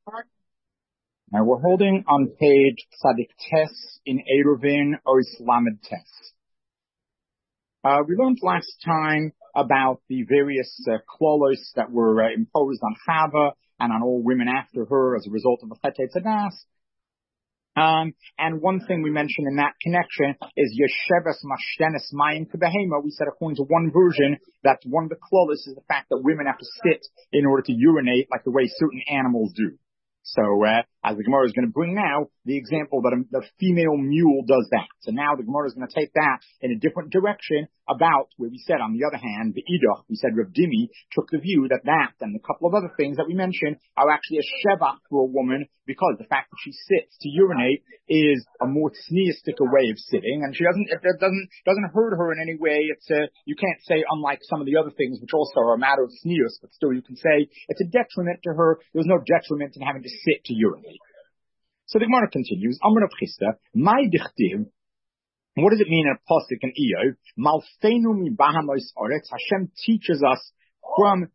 Now we're holding on page Tzadik Tes in Eruvin or Islamed Tes. We learned last time about the various klolos that were imposed on Chava and on all women after her as a result of the Chet Tzadas. And one thing we mentioned in that connection is Yeshevas Mashtenes Mayim Kebehema. We said according to one version that one of the klolos is the fact that women have to sit in order to urinate like the way certain animals do. So, as the Gemara is going to bring now, the example that the female mule does that. So now the Gemara is going to take that in a different direction about where we said, on the other hand, the Idach, we said Rav Dimi took the view that and a couple of other things that we mentioned are actually a shevach for a woman because the fact that she sits to urinate is a more tzniistic way of sitting, and it doesn't hurt her in any way. It's you can't say, unlike some of the other things which also are a matter of tznius, but still you can say it's a detriment to her. There's no detriment in having to sit to urinate. So the Gemara continues, Amar Rav Chisda, my dichtiv. What does it mean in a pasuk in Iyov? Malfeinu mi bahamos oretz. Hashem teaches us from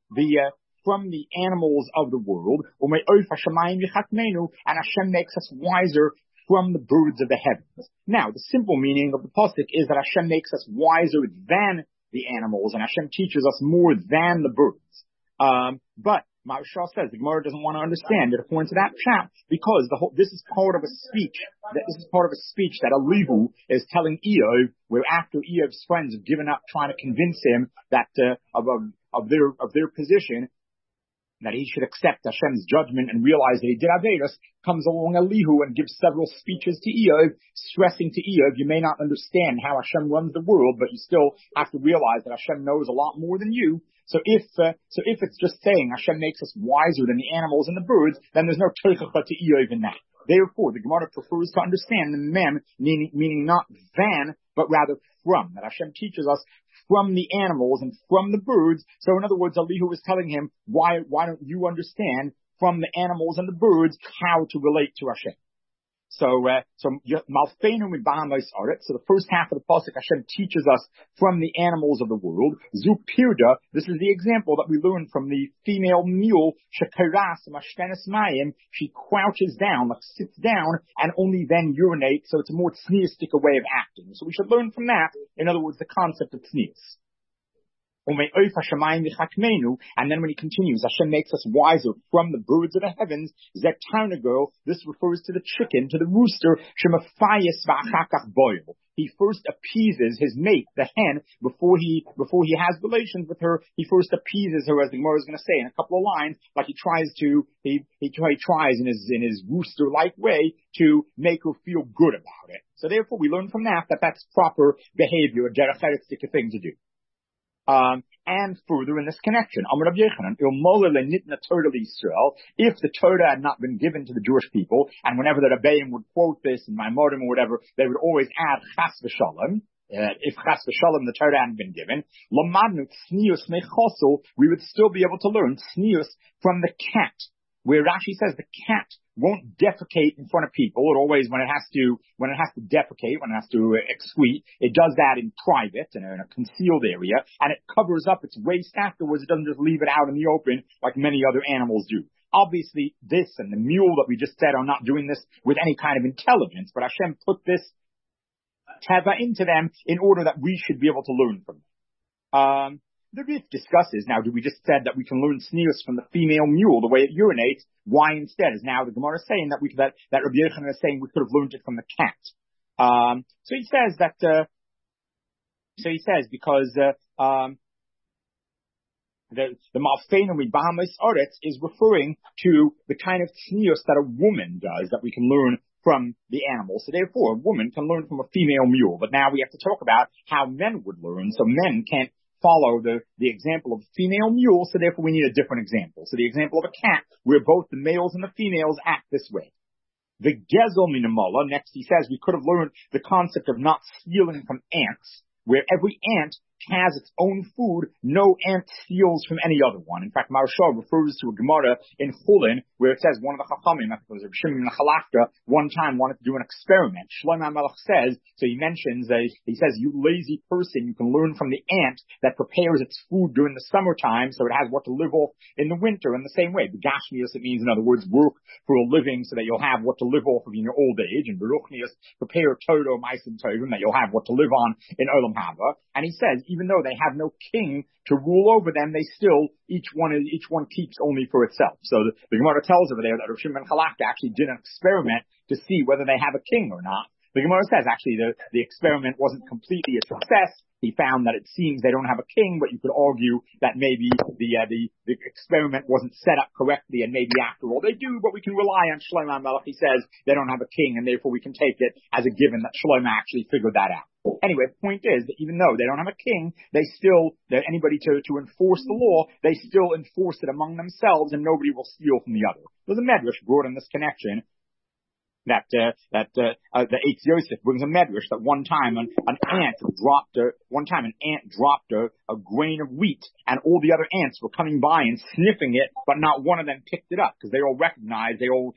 the animals of the world. And Hashem makes us wiser from the birds of the heavens. Now, the simple meaning of the pasuk is that Hashem makes us wiser than the animals, and Hashem teaches us more than the birds. But Maharsha says the Gemara doesn't want to understand it according to that pshat because this is part of a speech. That Elihu is telling Iyov, where after Iyov's friends have given up trying to convince him that of their position, that he should accept Hashem's judgment and realize that he did Averos, comes along Elihu and gives several speeches to Iyov, stressing to Iyov, you may not understand how Hashem runs the world, but you still have to realize that Hashem knows a lot more than you. So if it's just saying Hashem makes us wiser than the animals and the birds, then there's no teichacha to Iyov in that. Therefore, the Gemara prefers to understand the mem, meaning not than, but rather from, that Hashem teaches us from the animals and from the birds. So in other words, Elihu was telling him, why don't you understand from the animals and the birds how to relate to Hashem? So Malfeinu mi bahamos oretz. So the first half of the pasuk, Hashem teaches us from the animals of the world. Zupirda. This is the example that we learned from the female mule. Shekeras mashtenes mayim. She crouches down, like sits down, and only then urinates. So it's a more tzniistic way of acting. So we should learn from that. In other words, the concept of tznius. And then when he continues, Hashem makes us wiser from the birds of the heavens. Zetarnago, this refers to the chicken, to the rooster. He first appeases his mate, the hen, before he has relations with her. He first appeases her, as the Gemara is going to say in a couple of lines, like he tries in his rooster-like way to make her feel good about it. So therefore, we learn from that that's proper behavior, a derech thing to do. And further in this connection, Amar Rav Yochanan, if the Torah had not been given to the Jewish people, and whenever the Rebbeim would quote this in Maimorim or whatever, they would always add Chas v'Shalom. If Chas v'Shalom the Torah hadn't been given, we would still be able to learn tznius from the cat, where Rashi says the cat won't defecate in front of people. It always, when it has to defecate, when it has to excrete, it does that in private, in a concealed area, and it covers up its waste afterwards. It doesn't just leave it out in the open like many other animals do. Obviously, this and the mule that we just said are not doing this with any kind of intelligence, but Hashem put this teva into them in order that we should be able to learn from them. The Rif discusses, now, we just said that we can learn tznius from the female mule, the way it urinates. Why instead? Is now the Gemara is saying that Rabbi Yochanan is saying we could have learned it from the cat. So he says because the Malfeinu mi bahamos oretz is referring to the kind of tznius that a woman does that we can learn from the animals. So therefore, a woman can learn from a female mule. But now we have to talk about how men would learn. So men can't follow the example of female mule, so therefore we need a different example. So the example of a cat, where both the males and the females act this way. The gezel minamala, next he says we could have learned the concept of not stealing from ants, where every ant has its own food, no ant steals from any other one. In fact, Maharsha refers to a Gemara in Chulin where it says one of the Chachamim, I think it was Shimon Chalafta, one time wanted to do an experiment. Shlomo HaMelech says, so he mentions, he says, you lazy person, you can learn from the ant that prepares its food during the summertime so it has what to live off in the winter. In the same way, Begashmius, it means, in other words, work for a living so that you'll have what to live off of in your old age. And Beruchnius, prepare Todo, Meisim Tovim, that you'll have what to live on in Olam Haba. And he says, even though they have no king to rule over them, they still, each one keeps only for itself. So the Gemara tells over there that Rav Shimon Chalafta actually did an experiment to see whether they have a king or not. The Gemara says actually the experiment wasn't completely a success. He found that it seems they don't have a king, but you could argue that maybe the experiment wasn't set up correctly, and maybe after all they do, but we can rely on Shlomo HaMelech. He says they don't have a king, and therefore we can take it as a given that Shlomo actually figured that out. Anyway, the point is that even though they don't have a king, anybody to enforce the law, they still enforce it among themselves, and nobody will steal from the other. There's a medrash brought in this connection that the Eitz Yosef brings a medrash that one time an ant dropped a grain of wheat, and all the other ants were coming by and sniffing it, but not one of them picked it up because they all recognized, they all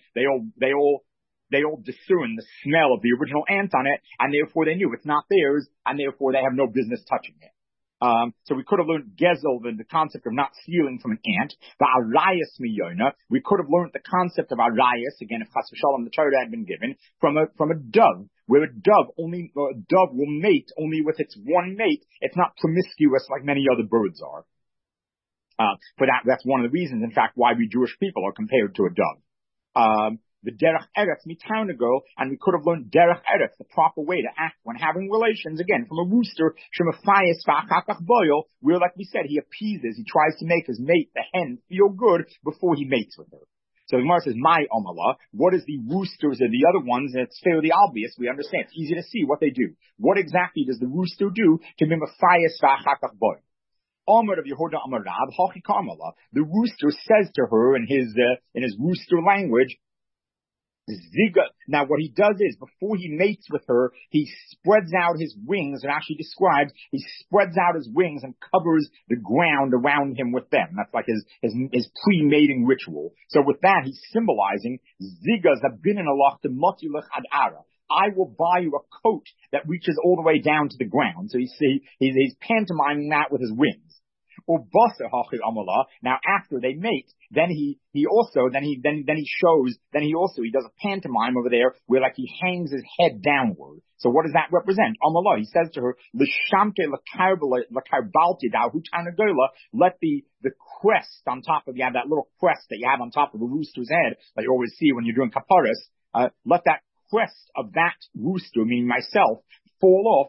discern the smell of the original ant on it, and therefore they knew it's not theirs, and therefore they have no business touching it. So we could have learned Gezel, the concept of not stealing from an ant. The Arayas Miyona, we could have learned the concept of Arayas, again, if Chas v'Shalom the Torah had been given, from a dove, where a dove will mate only with its one mate. It's not promiscuous like many other birds are. That's one of the reasons, in fact, why we Jewish people are compared to a dove. The derech eretz mitaunago, and we could have learned derech eretz, the proper way to act when having relations, again, from a rooster, shemafayis v'achakach boil, where, like we said, he appeases, he tries to make his mate, the hen, feel good before he mates with her. So the Gemara says, my omala, what is the roosters or the other ones? And it's fairly obvious, we understand, it's easy to see what they do. What exactly does the rooster do to be mafayis v'achakach boil? Amar of Yehuda Amar Rab, Hachi Karmala, the rooster says to her in his rooster language, Ziga. Now what he does is, before he mates with her, he spreads out his wings, and actually describes, he spreads out his wings and covers the ground around him with them. That's like his pre-mating ritual. So with that, he's symbolizing, Ziga zabinin alach de motilach ad ara. I will buy you a coat that reaches all the way down to the ground. So he's pantomiming that with his wings. Now after they mate, he does a pantomime over there where like he hangs his head downward. So what does that represent? Amala, he says to her, let the crest on top of, you have that little crest that you have on top of a rooster's head that you always see when you're doing kaparas, let that crest of that rooster, meaning myself, fall off.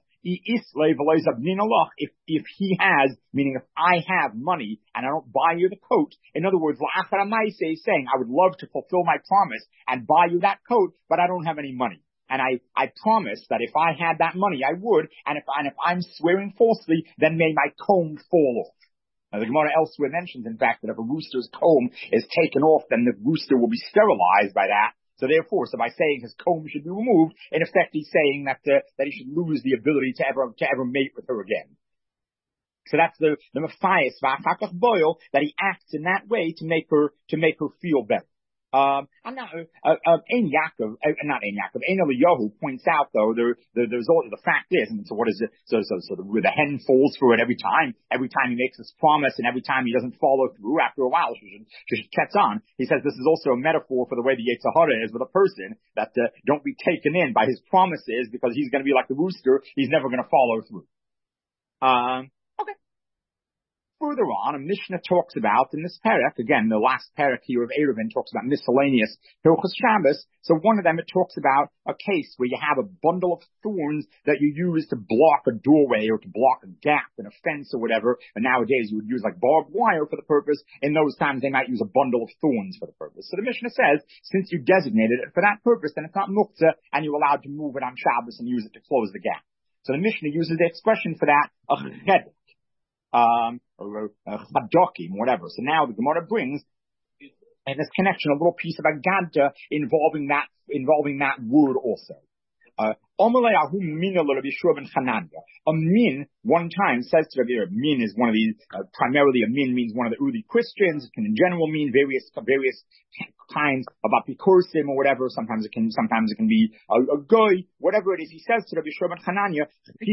If he has, meaning if I have money and I don't buy you the coat, in other words, is saying, I would love to fulfill my promise and buy you that coat, but I don't have any money. And I promise that if I had that money, I would, and if I'm swearing falsely, then may my comb fall off. Now the Gemara elsewhere mentions, in fact, that if a rooster's comb is taken off, then the rooster will be sterilized by that. So therefore, by saying his comb should be removed, in effect he's saying that he should lose the ability to ever mate with her again. So that's the Matthias v'achakach boil, that he acts in that way to make her feel better. Ein Yaakov, Ein Eliyahu points out though, the fact is, and so what is it? So the hen falls for it every time he makes this promise, and every time he doesn't follow through, after a while, she catch on. He says this is also a metaphor for the way the Yetzer Hara is with a person, that don't be taken in by his promises, because he's going to be like the rooster, he's never going to follow through. Okay. Further on, a Mishnah talks about, in this parak, again, the last parak here of Eruvin talks about miscellaneous Hilchos Shabbos. So one of them, it talks about a case where you have a bundle of thorns that you use to block a doorway or to block a gap in a fence or whatever. And nowadays you would use like barbed wire for the purpose. In those times they might use a bundle of thorns for the purpose. So the Mishnah says, since you designated it for that purpose, then it's not muktzah, and you're allowed to move it on Shabbos and use it to close the gap. So the Mishnah uses the expression for that, a chedek. Or chadokim, whatever. So now the Gemara brings in this connection a little piece of Aganta involving that word also. Omalei Ahu Mina Rabbi Yeshua ben Hanania. A min, one time, says to Rabbi Yeshua, min is one of these, primarily a min means one of the early Christians. It can in general mean various kinds of apikosim or whatever. Sometimes it can be a goy, whatever it is. He says to Rabbi Yeshua ben Hanania,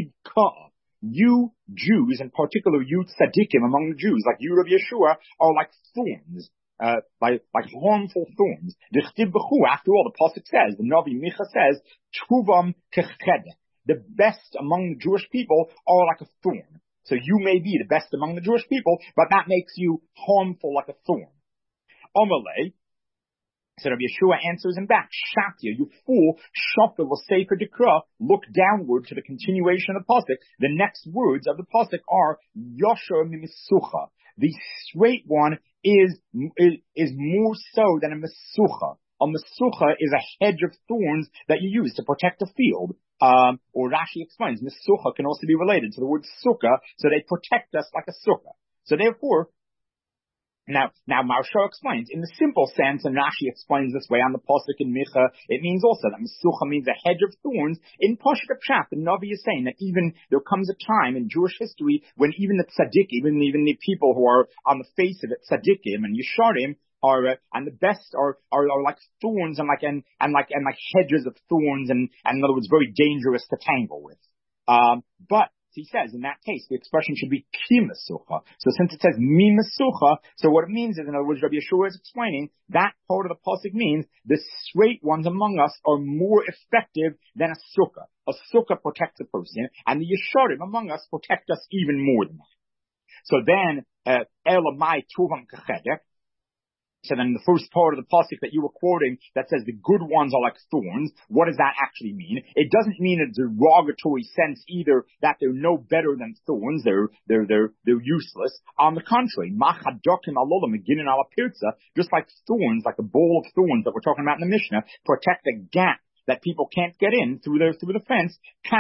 you Jews, in particular you tzaddikim among the Jews, like you Rabbi Yeshua, are like thorns. Like harmful thorns. After all, the pasuk says, the Navi Micha says, Tuvam kechedek. The best among the Jewish people are like a thorn. So you may be the best among the Jewish people, but that makes you harmful like a thorn. Amalei. So Rabbi Yeshua answers him back, Shatia, you fool, Shafil Sefer Dikra, look downward to the continuation of the pasuk. The next words of the pasuk are, Yosher mimisucha. The straight one is more so than a mesucha. A mesucha is a hedge of thorns that you use to protect a field. Or Rashi explains, mesucha can also be related to the word sukkah, so they protect us like a sukkah. So therefore, now Maharsha explains, in the simple sense, and Rashi explains this way on the pasuk in Micha, it means also that mesucha means a hedge of thorns. In Pashut Pshat, the Navi is saying that even there comes a time in Jewish history when even the tzaddikim, even the people who are on the face of it, tzaddikim and yesharim, are and the best are like thorns and like hedges of thorns and in other words very dangerous to tangle with. But he says in that case the expression should be ki mesucha. So since it says mi mesucha, so what it means is, in other words, Rabbi Yeshua is explaining that part of the pasuk means the straight ones among us are more effective than a sukkah. A sukkah protects a person, and the yesharim among us protect us even more than that. So then elamai tuvam kechedek. So then the first part of the pasuk that you were quoting that says the good ones are like thorns, what does that actually mean? It doesn't mean a derogatory sense either that they're no better than thorns, they're useless. On the contrary, machadokim alola meginin ala pirza, just like thorns, like a bowl of thorns that we're talking about in the Mishnah, protect a gap that people can't get in through the fence.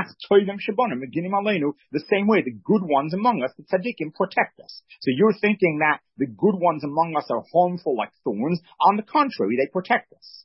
The same way the good ones among us, the tzaddikim, protect us. So you're thinking that the good ones among us are harmful like thorns. On the contrary, they protect us.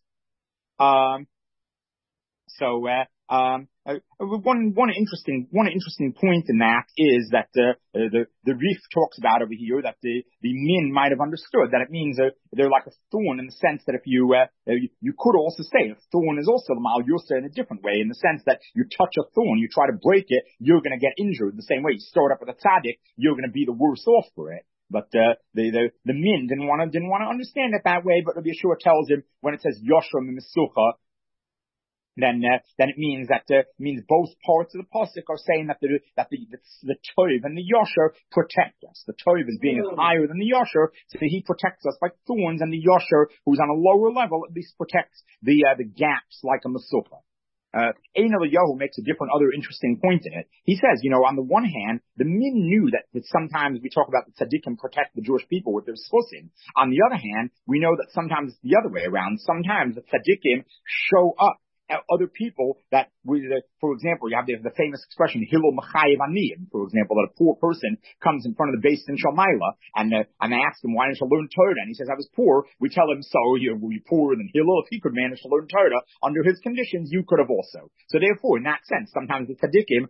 One interesting point in that is that the Rif talks about over here that the min might have understood that it means they're like a thorn in the sense that if you could also say a thorn is also the mal yusah in a different way, in the sense that you touch a thorn, you try to break it, you're going to get injured. The same way you start up with a tzaddik, you're going to be the worse off for it. But the min didn't want to understand it that way. But Rabbi Yeshua tells him when it says Yoshua mimisucha, then it means that means both parts of the pasuk are saying that the Tov and the Yosher protect us. The Tov is being higher than the Yosher, so he protects us like thorns, and the Yosher, who's on a lower level, at least protects the gaps like a Masufa. Ein Eliyahu makes a different other interesting point in it. He says, on the one hand, the min knew that sometimes we talk about the tzaddikim protect the Jewish people with their schusim. On the other hand, we know that sometimes it's the other way around. Sometimes the tzaddikim show up other people that, for example, you have the famous expression, Hillel Machayev Aniyim, for example, that a poor person comes in front of the base in Shalmaila, and I ask him, why didn't you learn Torah? And he says, I was poor. We tell him, so you're poorer than Hillel. If he could manage to learn Torah under his conditions, you could have also. So therefore, in that sense, sometimes the tzaddikim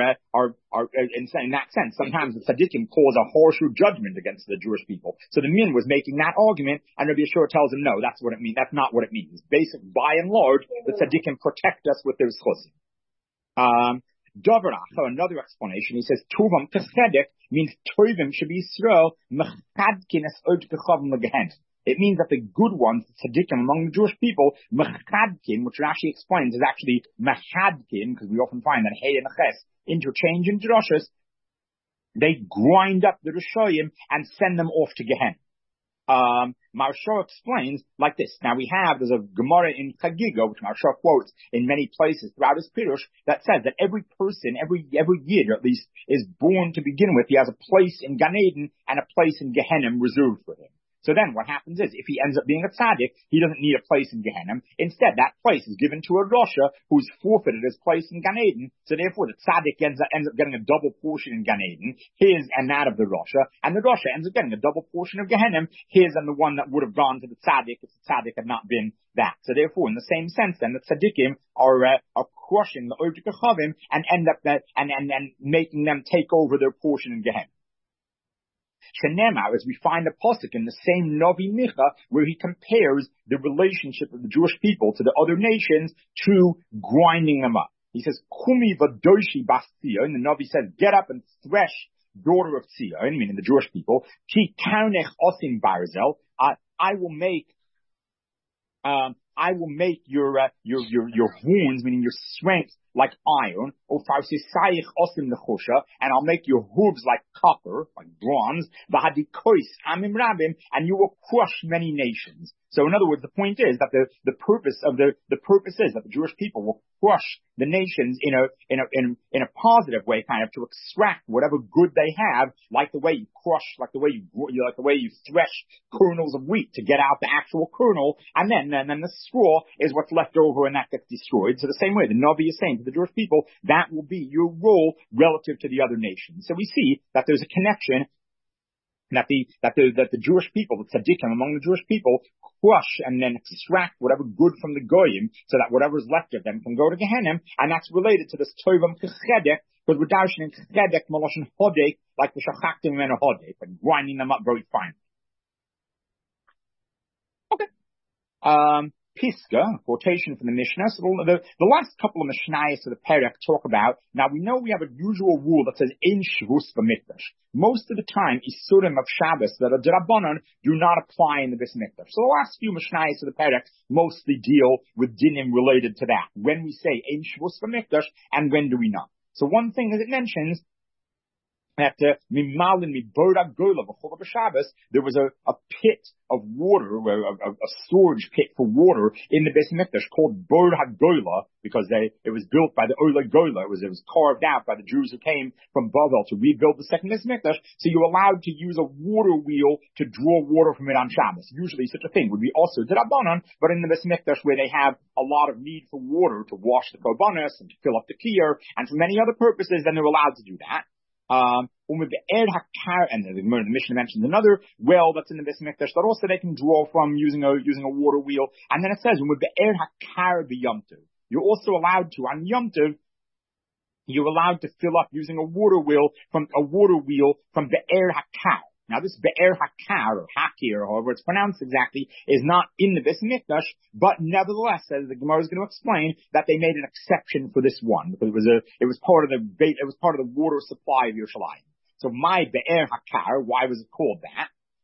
in that sense, sometimes the tzaddikim cause a harsher judgment against the Jewish people. So the min was making that argument, and Rabbi Yeshua tells him, no, that's what it means. That's not what it means. Basically, by and large, the tzaddikim protect us with their schusim. Another explanation, he says, Tuvam Kesedek means Tovim should be Yisrael, Mechadkin es od Kechavim Legehen. It means that the good ones, the tzaddikim among the Jewish people, Mechadkin, which Rashi explains is actually Mechadkin, because we often find that Hey and Ches interchange in drashos, they grind up the Rishoyim and send them off to Gehenna. Maharsha explains like this. Now there's a Gemara in Chagiga, which Maharsha quotes in many places throughout his Pirush, that says that every person, every Yid at least, is born to begin with. He has a place in Gan Eden and a place in Gehenna reserved for him. So then what happens is, if he ends up being a tzaddik, he doesn't need a place in Gehenna. Instead, that place is given to a Rasha who's forfeited his place in Gan Eden. So therefore, the tzaddik ends up getting a double portion in Gan Eden, his and that of the Rasha, and the Rasha ends up getting a double portion of Gehenna, his and the one that would have gone to the tzaddik if the tzaddik had not been that. So therefore, in the same sense, then the tzaddikim are crushing the Ovdei Kechavim and end up and making them take over their portion in Gehenna. Shenemar, as we find a pasuk in the same Navi Micha, where he compares the relationship of the Jewish people to the other nations to grinding them up. He says, Kumi v'doshi bas Tzion, the Navi says, get up and thresh, daughter of Tzion, meaning the Jewish people, ki karnech osim barzel, I will make your horns, meaning your strength, like iron, and I'll make your hooves like copper, like bronze, and you will crush many nations. So in other words, the point is that the purpose is that the Jewish people will crush the nations in a positive way, kind of to extract whatever good they have, like the way you crush, like the way you thresh kernels of wheat to get out the actual kernel, and then the straw is what's left over and that gets destroyed. So the same way the Navi is saying to the Jewish people, that will be your role relative to the other nations. So we see that there's a connection that the Jewish people, the tzaddikim among the Jewish people, crush and then extract whatever good from the goyim, so that whatever is left of them can go to Gehenna, and that's related to this tovam kechedek, because we're darshaning chedek maloshin hodek, like the shachaktim men hodek, but grinding them up very fine. Okay. Piska, quotation from the Mishnah. So the last couple of Mishnayos of the Perek talk about, now we know we have a usual rule that says, Ein Shvus B'Mikdash. Most of the time, Isurim of Shabbos that are D'Rabbanan do not apply in the Bais Mikdash. So the last few Mishnayos of the Perek mostly deal with dinim related to that. When we say Ein Shvus B'Mikdash, and when do we not? So one thing that it mentions, that there was a pit of water, a storage pit for water in the Bais Mikdash called Bor HaGola, because it was built by the Ola Gola. It was carved out by the Jews who came from Bavel to rebuild the second Bais Mikdash. So you're allowed to use a water wheel to draw water from it on Shabbos. Usually such a thing would be also D'Rabbanan, but in the Bais Mikdash where they have a lot of need for water to wash the korbanos and to fill up the kiyur and for many other purposes, then they're allowed to do that. And the Mishnah mentions another well that's in the Bais Mikdash that also they can draw from using a water wheel. And then it says, you're also allowed to, on Yom Tov, you're allowed to fill up using a water wheel from Be'er HaKar. Now this Be'er HaKar, or Hakir, or however it's pronounced exactly, is not in the Bais Mikdash, but nevertheless, as the Gemara is going to explain, that they made an exception for this one, because it was part of the water supply of Yerushalayim. So my Be'er HaKar, why was it called that?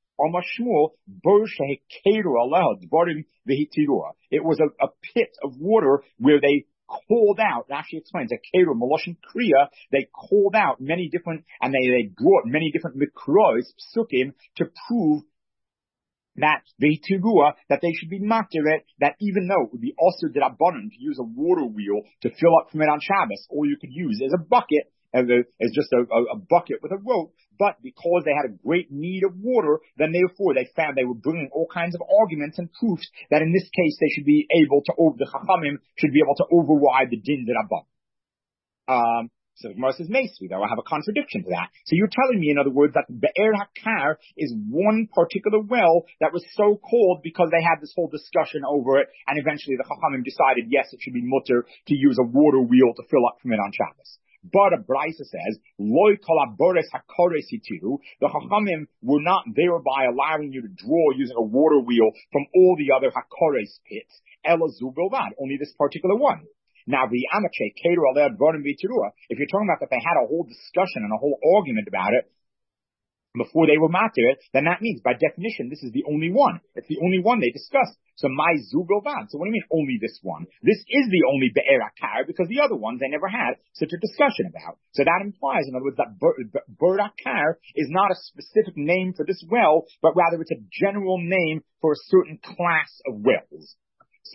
It was a pit of water where they called out, it actually explains, a Keru, Maloshin Kriya, they called out many different, and they brought many different mikros, psukim, to prove that that they should be makdiret, that even though it would be also D'Rabbanan to use a water wheel to fill up from it on Shabbos, all you could use is a bucket, as just a bucket with a rope, but because they had a great need of water, then therefore they found they were bringing all kinds of arguments and proofs that in this case they should be able to, the Chachamim should be able to override the din D'Rabbanan. So the Gemara says, Meisvi, though I have a contradiction to that. So you're telling me, in other words, that Be'er HaKar is one particular well that was so called because they had this whole discussion over it, and eventually the Chachamim decided, yes, it should be mutter to use a water wheel to fill up from it on Shabbos. But a Braisa says, Loi kolabores hakores itiru, the Chachamim were not thereby allowing you to draw using a water wheel from all the other hakores pits, ela zu bilvad, only this particular one. Now, the Amache, Keter Aled Vodim Vitirua, if you're talking about that they had a whole discussion and a whole argument about it before they were matir it, then that means, by definition, this is the only one. It's the only one they discussed. So, my Zugovad. So, what do you mean only this one? This is the only Be'er HaKar, because the other ones they never had such a discussion about. So, that implies, in other words, that Be'er HaKar is not a specific name for this well, but rather it's a general name for a certain class of wells.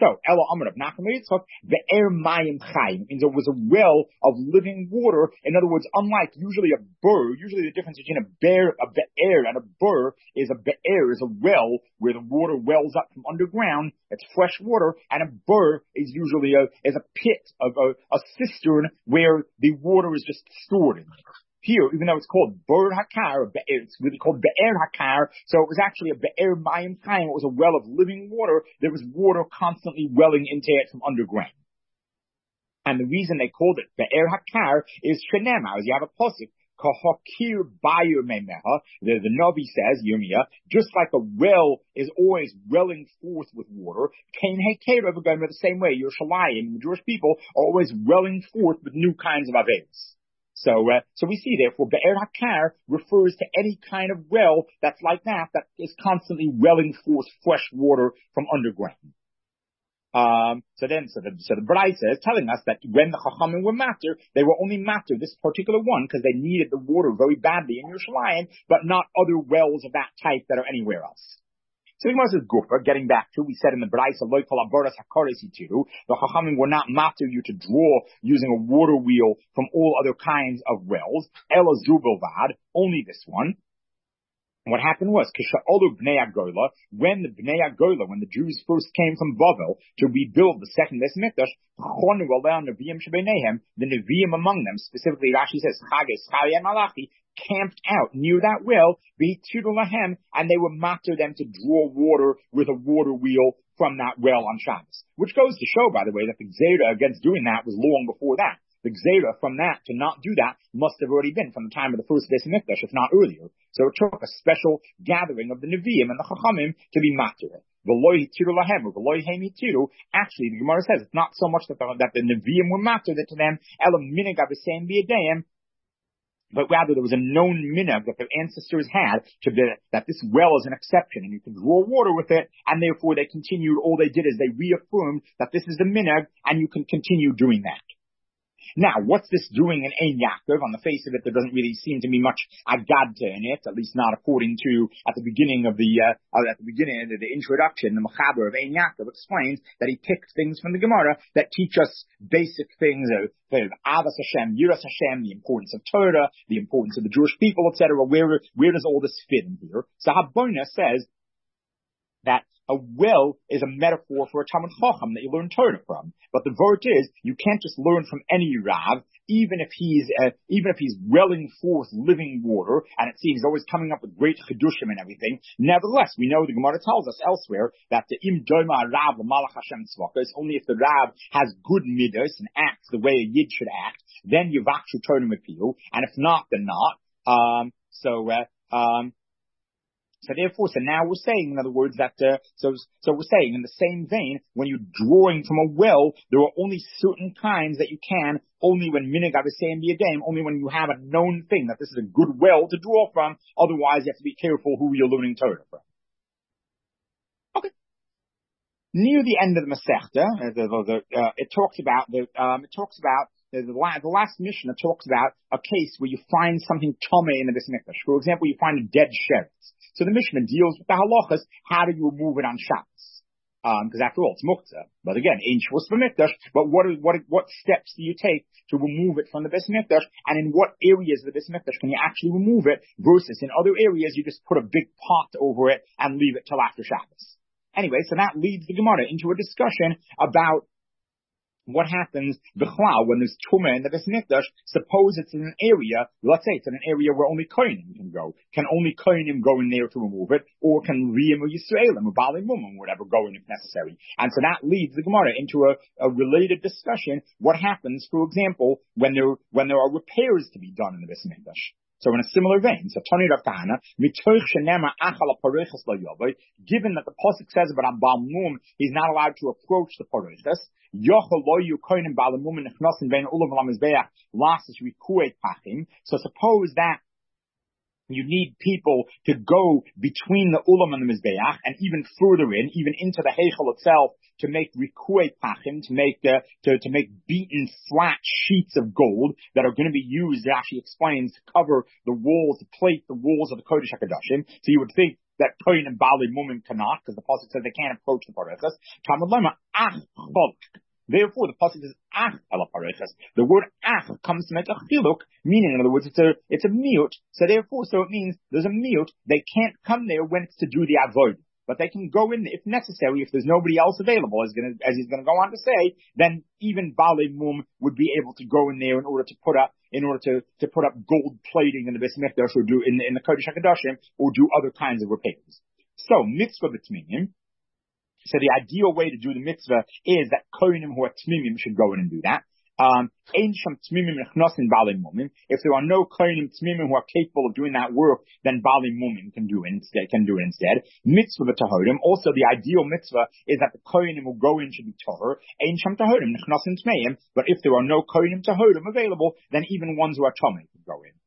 So, Ella Amr of Nachum Yitzchak, Be'er Mayim Chayim, means it was a well of living water. In other words, unlike usually a bur, usually the difference between a be'er and a bur is a be'er is a well where the water wells up from underground. It's fresh water, and a bur is usually a pit of a cistern where the water is just stored in. Here, even though it's called Bur Hakar, it's really called Be'er Hakar, so it was actually a Be'er Mayim Chayim. It was a well of living water. There was water constantly welling into it from underground. And the reason they called it Be'er Hakar is Shenema, as you have a pasuk, Kahakir Bayer Memeha, the Navi says, Yirmiyah, just like a well is always welling forth with water, Kain Hekerev, again, the same way, Yerushalayim, the Jewish people, are always welling forth with new kinds of aveils. So we see therefore, Be'er Hakar refers to any kind of well that's like that is constantly welling forth fresh water from underground. So the Braisa is telling us that when the Chachamim were matter, they were only matter this particular one because they needed the water very badly in Yerushalayim, but not other wells of that type that are anywhere else. So the Gemara says, Gufa, getting back to, we said in the Braisa, the Chachamim were not matter you to draw using a water wheel from all other kinds of wells. Ela Zubelvad, only this one. And what happened was, when the Jews first came from Bavel to rebuild the second Beis Mikdash, the Nevi'im among them, specifically Rashi says, Chage, Schari, and Malachi, camped out near that well, and they were matter them to draw water with a water wheel from that well on Shabbos. Which goes to show, by the way, that the Gzeira against doing that was long before that. The Gzeira from that to not do that must have already been from the time of the first Beis Mikdash, if not earlier. So it took a special gathering of the Nevi'im and the Chachamim to be matter. Actually, the Gemara says it's not so much that the Nevi'im were matter to them, but rather there was a known minhag that their ancestors had that this well is an exception and you can draw water with it, and therefore they continued, all they did is they reaffirmed that this is the minhag and you can continue doing that. Now, what's this doing in Ein Yaakov? On the face of it, there doesn't really seem to be much agadta in it, at least not according to, at the beginning of the introduction, the Mechaber of Ein Yaakov explains that he picked things from the Gemara that teach us basic things of Avas Hashem, Yiras Hashem, the importance of Torah, the importance of the Jewish people, etc. Where does all this fit in here? So Habona says that a well is a metaphor for a Talmud Chacham that you learn Torah from. But the vert is, you can't just learn from any Rav, even if he's welling forth living water, and it seems always coming up with great Chidushim and everything. Nevertheless, we know the Gemara tells us elsewhere that the Im Doima Rav Malach Hashem Tzvaka is only if the Rav has good midas and acts the way a Yid should act, then Yavakshu Torah Appeal, and if not, then not. So now we're saying, in other words, that, so we're saying in the same vein, when you're drawing from a well, there are only certain kinds that you can, only when minhag avosayim b'yadayim, only when you have a known thing that this is a good well to draw from, otherwise you have to be careful who you're learning Torah from. Okay. Near the end of the Masechta, it talks about the last Mishnah talks about a case where you find something tomei in the Beis Mikdash. For example, you find a dead sheretz. So the Mishnah deals with the halachas. How do you remove it on Shabbos? Because after all, it's muktzah. But again, ain't shvus b'mikdash. But what steps do you take to remove it from the Beis Mikdash? And in what areas of the Beis Mikdash can you actually remove it? Versus in other areas, you just put a big pot over it and leave it till after Shabbos. Anyway, so that leads the Gemara into a discussion about what happens b'chlal when there's tumah in the Beis Mikdash. Suppose it's in an area, let's say it's in an area where only kohanim can go. Can only kohanim go in there to remove it, or can riyim or yisraelim or baalei mumim or whatever go in if necessary? And so that leads the Gemara into a related discussion. What happens, for example, when there are repairs to be done in the Beis Mikdash? So in a similar vein, so Tani Rav Kahana, given that the pasuk says about Baal Mum, he's not allowed to approach the parechas. So suppose that you need people to go between the ulam and the mizbeach, and even further in, even into the heichal itself, to make rikuei pachim, to make beaten flat sheets of gold that are going to be used, it actually explains, to cover the walls, to plate the walls of the Kodesh HaKadoshim. So you would think that Kohen and Bali Mumim cannot, because the pasuk says they can't approach the parechas. Talmud Lema ach cholk. Therefore, the pasuk says ach ala parechas. The word ach comes to make a chiluk, meaning, in other words, it's a mute. So therefore, so it means there's a mute. They can't come there when it's to do the avodah. But they can go in if necessary, if there's nobody else available, as he's going to go on to say, then even Baalei Mum would be able to go in there in order to put up gold plating in the Beis Mikdash, or do in the Kodesh HaKadoshim, or do other kinds of repairs. So, mitzvah b'tmimim. So the ideal way to do the mitzvah is that kohenim who are tmimim should go in and do that. If there are no kohenim tmimim who are capable of doing that work, then Baalei Mumim can do it instead. Mitzvah b'tahorim. Also, the ideal mitzvah is that the kohenim who go in should be tahor. But if there are no kohenim tahorim available, then even ones who are tamei can go in.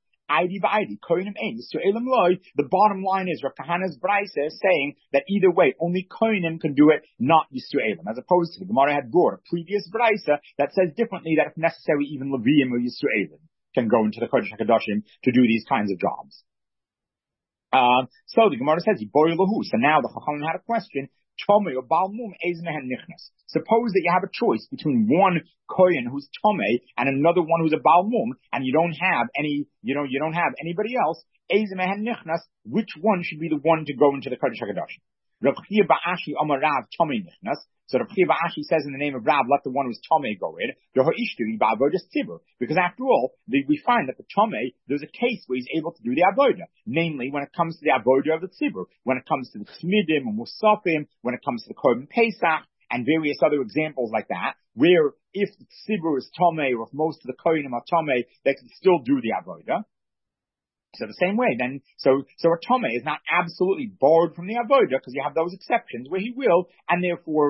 The bottom line is Rav Kahana's Braisa is saying that either way, only Kohenim can do it, not Yisraelim. As opposed to the Gemara had brought a previous Braisa that says differently, that if necessary, even Leviim or Yisraelim can go into the Kodesh HaKadoshim to do these kinds of jobs. So the Gemara says, so now the Chachamim had a question. Tomei or Balmum Ezmehen Nichnas. Suppose that you have a choice between one Kohen who's Tomei and another one who's a Balmum, and you don't have anybody else. Ezmehen Nichnas. Which one should be the one to go into the Kodesh HaKadoshim? Rav Chia Ba'ashi Amar Rav Tomei Nichnas. So Rav Chia Ba'ashi says in the name of Rav, let the one who's Tomei go in. Because after all, we find that the Tomei, there's a case where he's able to do the Avodah. Namely, when it comes to the Avodah of the Tzibur, when it comes to the Tzmidim and Musafim, when it comes to the Korban Pesach, and various other examples like that, where if the Tzibur is Tomei, or if most of the Kohenim are Tomei, they can still do the Avodah. So the same way, then, so a Tomei is not absolutely barred from the Avodah, because you have those exceptions where he will, and therefore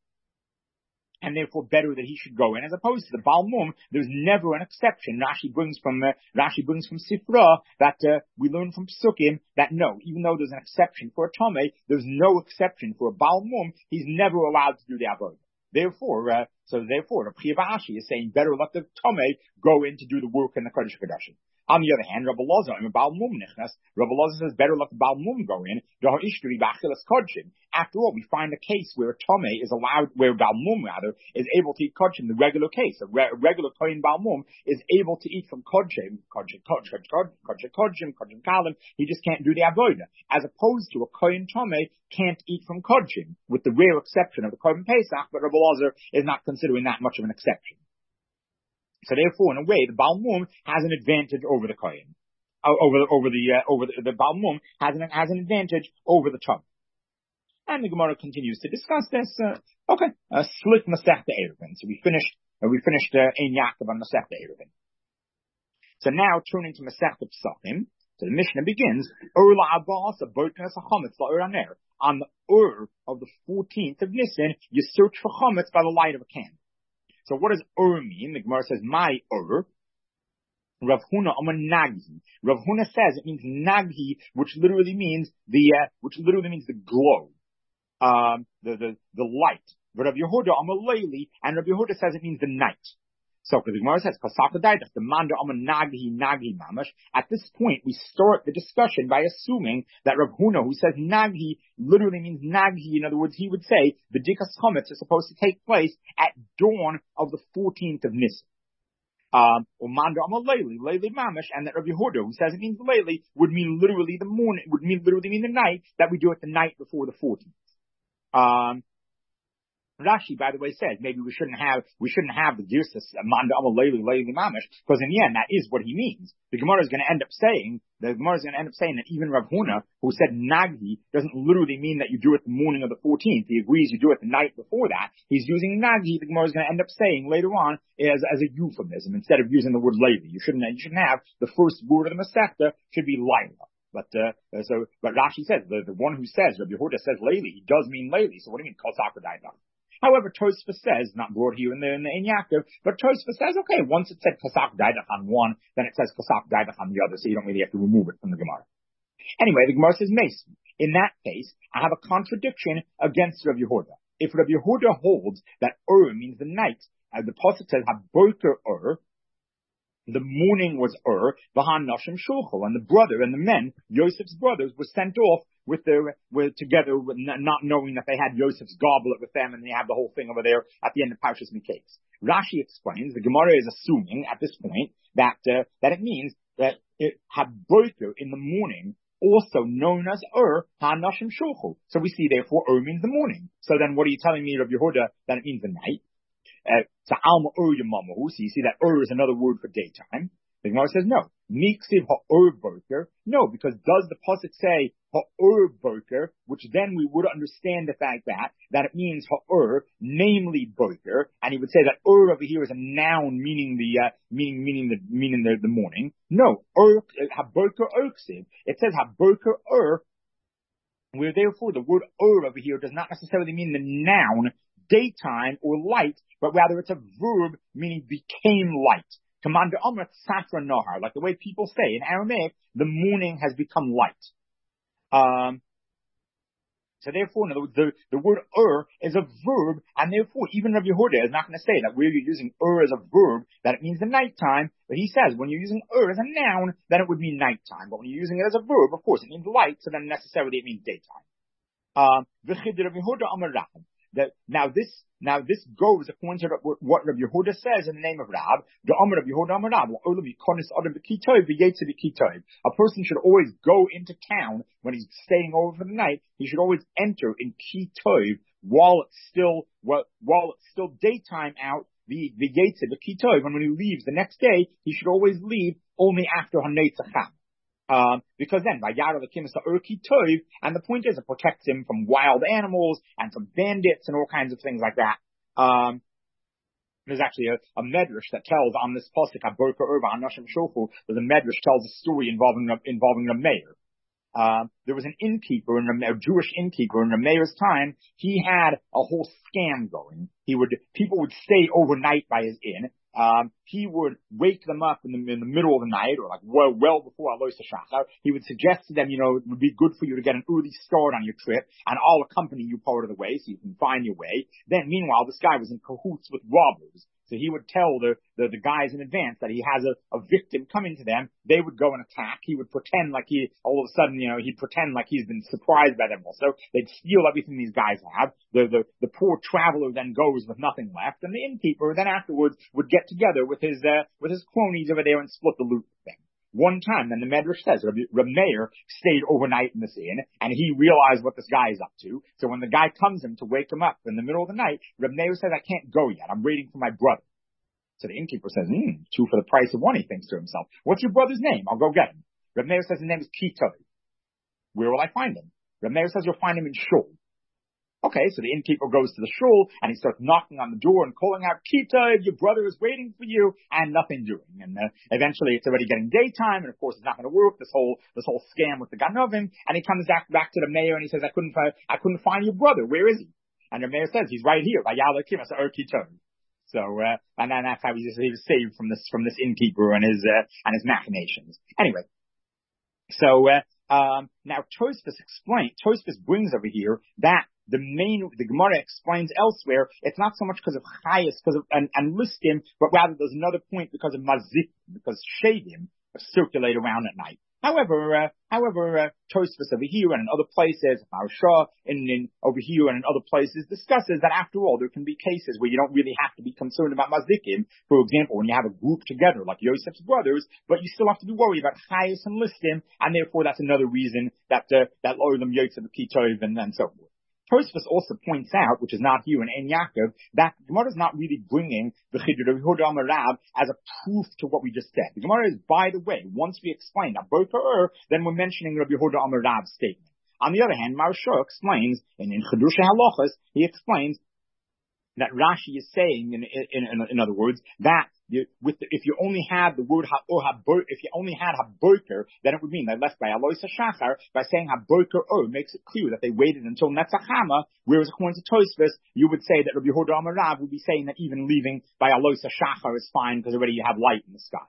better that he should go in, as opposed to the Balmum, there's never an exception. Rashi brings from Sifra that we learn from Psukim that no, even though there's an exception for a Tomei, there's no exception for a Balmum. He's never allowed to do the Avodah. Therefore, the Pri Ashi is saying better let the Tomei go in to do the work in the Kodesh HaKadoshim. On the other hand, Rabbi Elazar says better let the Balmum go in. After all, we find a case where a Tomei is allowed, where Balmum rather is able to eat Kodshim, the regular case. A regular Kohen Balmum is able to eat from Kodshim Kalim. He just can't do the Avodah. As opposed to a Kohen Tomei can't eat from Kodshim, with the rare exception of the Korban Pesach, but Rabbi Elazar is not considering that much of an exception. So therefore, in a way, the Balmum has an advantage over the Kohen. The Balmum has an advantage over the Tomei. And the Gemara continues to discuss this. Slit Masechta Eruvin. So we finished Ein Yaakov on Masechta Eruvin. So now turning to Masechta Pesachim. So the Mishnah begins, on the of the 14th of Nisan, you search for chametz by the light of a candle. So what does mean? The Gemara says, my Rav Huna Amar Naghi. Rav Huna says it means Naghi, which literally means the glow, the light. But Rav Yehuda Amar Leili, and Rav Yehuda says it means the night. So, because the Gemara says, the Manda Amar Naghi Mamash. At this point, we start the discussion by assuming that Rav Huna, who says Naghi, literally means Naghi. In other words, he would say the Dikas Chametz is supposed to take place at dawn of the 14th of Nisan. Manda Amar Leili Mamash, and that Rav Yehuda, who says it means Leili, would mean literally the morning, would literally mean the night, that we do it the night before the 14th. Rashi, by the way, says maybe we shouldn't have the Girsas Manda Amar Leili Mamash, because in the end that is what he means. The Gemara is going to end up saying that even Rav Huna, who said Naghi, doesn't literally mean that you do it the morning of the 14th. He agrees you do it the night before that. He's using Naghi. The Gemara is going to end up saying later on as a euphemism instead of using the word Leili. You shouldn't have the first word of the Masechta should be Laila. But Rashi says the one who says Rabbi Yehuda says Leili, he does mean Leili. So what do you mean Kol Sakar Daidach? However, Tosfos says, not brought here in the Ein Yaakov, but Tosfos says, okay, once it said Kasak Daidach on one, then it says Kasak Daidach on the other, so you don't really have to remove it from the Gemara. Anyway, the Gemara says Mason. In that case, I have a contradiction against Rav Yehuda. If Rav Yehuda holds that means the night, as the pasuk says, Haboker the morning was Vahan Nashim Shulchel, and the brother and the men, Yosef's brothers, were sent off together with not knowing that they had Yosef's goblet with them, and they have the whole thing over there at the end of Parshas Miketz. Rashi explains the Gemara is assuming at this point that it means that it haboker in the morning, also known as Hanashim Shulchu. So we see therefore means the morning. So then what are you telling me, Rabbi Yehuda, that it means the night? So Alma Yamamu. So you see that is another word for daytime. The Gemara says no. Miksiv boker. No, because does the pasuk say boker, which then we would understand the fact that it means namely boker, and he would say that over here is a noun meaning the morning. No, haboker oksiv. It says haboker where therefore the word over here does not necessarily mean the noun daytime or light, but rather it's a verb meaning became light. Commander Amr Safra Nahar, like the way people say in Aramaic, the morning has become light. So therefore, in other words, the word is a verb, and therefore even Rabbi Yehuda is not going to say that where you're using as a verb, that it means the nighttime, but he says when you're using as a noun, then it would mean nighttime. But when you're using it as a verb, of course, it means light, so then necessarily it means daytime. Now this goes according to what Rabbi Yehuda says in the name of Rab. A person should always go into town when he's staying over for the night. He should always enter in Kitov while it's still daytime out. The Kitov, and when he leaves the next day, he should always leave only after Hanetzacham. Because then, by Yara the Kimsa Urki Tov, and the point is it protects him from wild animals and from bandits and all kinds of things like that. There's actually a medrash that tells on this pasuk Haboker Urba Hanashim Shulchu. There's a medrash tells a story involving a mayor. There was an innkeeper, a Jewish innkeeper in the mayor's time. He had a whole scam going. People would stay overnight by his inn. He would wake them up in the middle of the night, or like well before Alois Shachar. He would suggest to them, it would be good for you to get an early start on your trip, and I'll accompany you part of the way so you can find your way. Then, meanwhile, this guy was in cahoots with robbers. So he would tell the guys in advance that he has a victim coming to them. They would go and attack. He would pretend like all of a sudden, he'd pretend like he's been surprised by them also. They'd steal everything these guys have. The poor traveler then goes with nothing left, and the innkeeper then afterwards would get together with his cronies over there and split the loot with them. One time, then the Medrash says, Reb Meir stayed overnight in this inn, and he realized what this guy is up to. So when the guy comes in to wake him up in the middle of the night, Reb Meir says, I can't go yet. I'm waiting for my brother. So the innkeeper says, 2 for the price of 1, he thinks to himself. What's your brother's name? I'll go get him. Reb Meir says his name is Kitov. Where will I find him? Reb Meir says you'll find him in Shul. Okay, so the innkeeper goes to the shul, and he starts knocking on the door and calling out, Kitov, your brother is waiting for you, and nothing doing. And eventually it's already getting daytime, and of course it's not going to work, this whole scam with the Ganovim, and he comes back to the mayor and he says, I couldn't find your brother, where is he? And the mayor says, he's right here, by Yala Kimas Kitov. So, and then that's how he was saved from this innkeeper and his machinations. Anyway, so, now Tosfos brings over here that the Gemara explains elsewhere, it's not so much because of Chayas, and Listim, but rather there's another point because of Mazik, because Shadim circulate around at night. However, Tosfos over here and in other places, Maharsha over here and in other places discusses that after all, there can be cases where you don't really have to be concerned about Mazikim. For example, when you have a group together, like Yosef's brothers, but you still have to be worried about Chayas and Listim, and therefore that's another reason that Olam Yosef Kitov and so forth. Tosfos also points out, which is not here in Ein Yaakov, that the Gemara is not really bringing the Chiddur of Yehuda Amar Rab as a proof to what we just said. The Gemara is, by the way, once we explain that Boker then we're mentioning Rabbi Yehuda Amar Rab's statement. On the other hand, Maharsha explains, and in Chiddushei Halachos, he explains that Rashi is saying, in other words, that if you only had the word if you only had haboker, then it would mean they left by Alois Shachar. By saying haboker makes it clear that they waited until Netzachama, whereas according to Tosfos, you would say that Rabbi Yehuda Amar Rab would be saying that even leaving by Alois Shachar is fine because already you have light in the sky.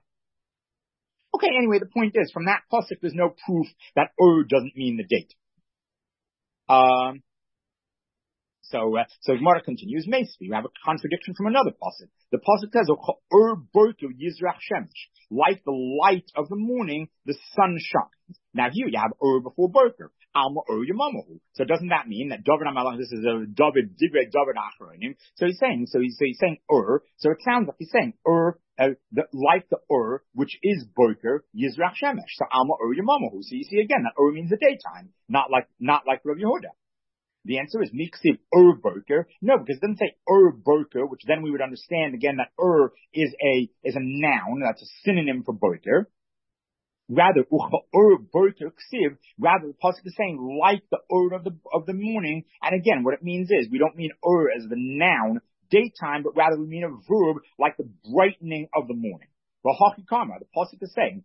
Okay, anyway, the point is, from that pasuk, there's no proof that doesn't mean the date. So Gemara continues, Meisvi, you have a contradiction from another pasuk. The pasuk says, Yizrach Shemesh, like the light of the morning, the sun shines. Now here you have before Boker. Alma Ur Yamamahu. So doesn't that mean that David HaMelech, this is a David, Divrei David Achronim. So he's saying Ur. So it sounds like he's saying Ur, like the Ur, which is Boker, Yizrach Shemesh. So Alma Ur Yamamahu. So you see again that Ur means the daytime, not like Rav Yehuda. The answer is Miksiv Ur Boker. No, because it doesn't say Ur Boker, which then we would understand again that Ur is a noun, that's a synonym for Boker. Rather, Ur Boker Ksiv, rather the pasuk is saying like the Ur of the morning. And again, what it means is we don't mean Ur as the noun, daytime, but rather we mean a verb like the brightening of the morning. The pasuk is saying,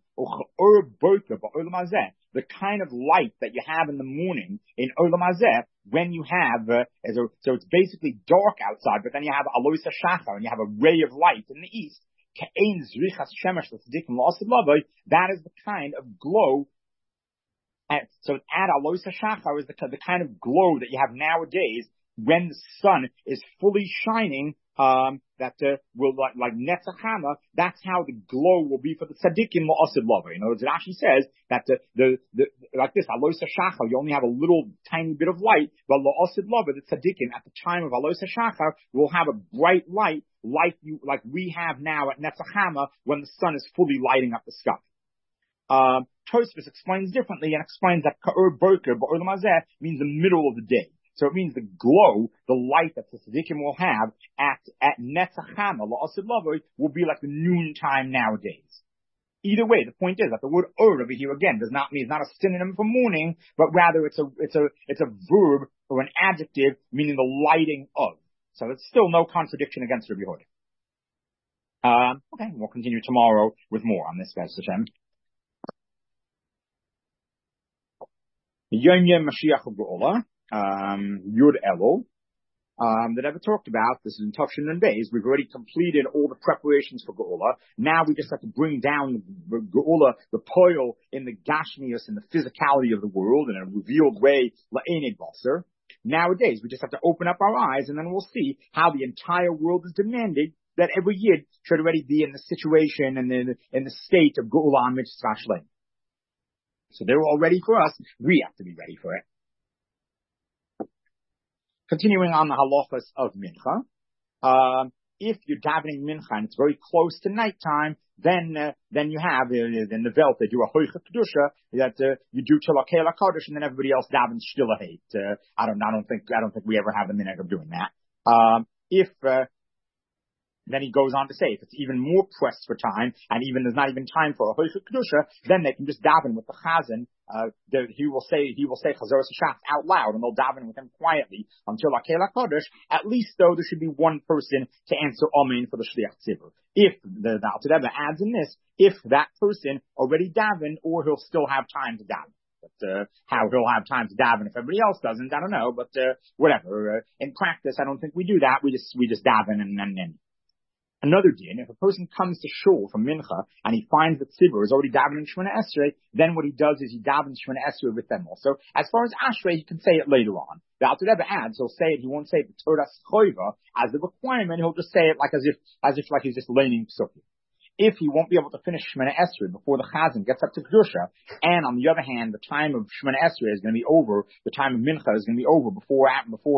the kind of light that you have in the morning in Olam Hazeh, when you have, so it's basically dark outside, but then you have Alois HaShachar, and you have a ray of light in the east. That is the kind of glow. So at Alois HaShachar is the kind of glow that you have nowadays when the sun is fully shining. Will like Netzach Hama, that's how the glow will be for the tzaddikim la'asid lava. You know, it actually says that the like this, Alois HaShachar, you only have a little tiny bit of light, but la'asid lava, the tzaddikim at the time of Alois HaShachar will have a bright light like we have now at Netzach Hama when the sun is fully lighting up the sky. Tosfos explains differently and explains that Ka'ur Boker, Ba'olam Hazeh, means the middle of the day. So it means the glow, the light that the tzaddikim will have at Netzach Hama, la'asid lava, will be like the noontime nowadays. Either way, the point is that the word Ur over here again does not mean, it's not a synonym for morning, but rather it's a verb or an adjective meaning the lighting of. So it's still no contradiction against Rabbi Yehuda. Okay, we'll continue tomorrow with more on this, guys. Hashem. Yom Yom Mashiach Geula. Yud Elul, that I've talked about. This is in Tafshin and Beis. We've already completed all the preparations for Geula. Now we just have to bring down the Geula, the poil in the Gashmius and the physicality of the world in a revealed way, La'enid Basar. Nowadays, we just have to open up our eyes and then we'll see how the entire world is demanding that every Yid should already be in the situation and in the state of Geula Mitzvah Shlem. So they're all ready for us. We have to be ready for it. Continuing on the halachas of mincha, if you're davening mincha and it's very close to nighttime, then you have in the Welt they do a hoicha kedusha that you do till Akela Kodesh and then everybody else davens stilla hate. I don't think we ever have the minhag of doing that. Then he goes on to say, if it's even more pressed for time, and even there's not even time for a Hoicha Kedusha, then they can just daven with the Chazan. He will say Chazoros HaShatz out loud, and they'll daven with him quietly until Akela Kodesh. At least, though, there should be one person to answer Amen for the Shliach Tzibur. If the Alter Rebbe adds in this, if that person already davened, or he'll still have time to daven. But how he'll have time to daven if everybody else doesn't, I don't know. But whatever. In practice, I don't think we do that. We just daven and then. Another din, if a person comes to shul from mincha and he finds that tzibur is already davening Shemona Esrei, then what he does is he davens Shemona Esrei with them also. As far as Ashrei, he can say it later on. The Alter Rebbe adds, he'll say it, he won't say it the Torah Choiva as the requirement, he'll just say it like as if like he's just learning psukim. If he won't be able to finish Shemona Esrei before the Chazan gets up to Kedusha, and on the other hand, the time of Shemona Esrei is going to be over, the time of Mincha is going to be over before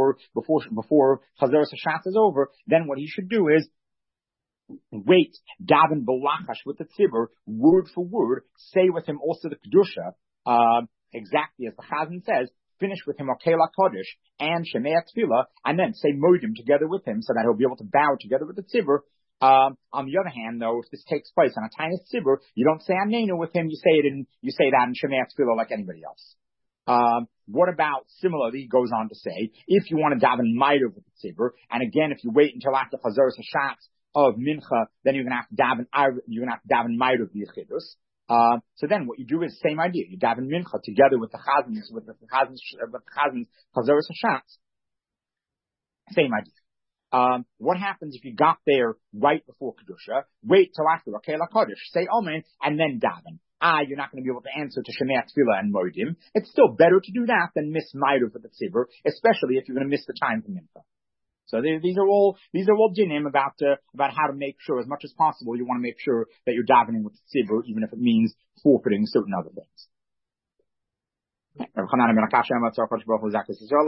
Chazoros HaShatz is over, then what he should do is wait, daven b'lachash with the tzibur, word for word, say with him also the kedusha, exactly as the Chazan says, finish with him Akela Kodesh and Shemei Tefillah, and then say modim together with him so that he'll be able to bow together with the tzibur. On the other hand, though, if this takes place on a tiny tzibur, you don't say Anenu with him, you say that in Shemei Tefillah like anybody else. What about, similarly, he goes on to say, if you want to daven Ma'ariv with the tzibur, and again, if you wait until after Chazoros HaShatz of mincha, then you're going to have to daven Ma'ariv b'Yechidus. So then what you do is same idea. You daven mincha together with the Chazan's Chazoros HaShatz. Same idea. What happens if you got there right before Kedusha? Wait till after Akela Kodesh, say Amen, and then daven. You're not going to be able to answer to Shemei Tefillah and Modim. It's still better to do that than miss Ma'ariv with the tzibur, especially if you're going to miss the time for mincha. So these are all dinim about how to make sure, as much as possible, you want to make sure that you're davening with the tzibur, even if it means forfeiting certain other things. Rav Chanan ben Akasha, Matzar Kosh Baruch Hu Zakas Yisrael.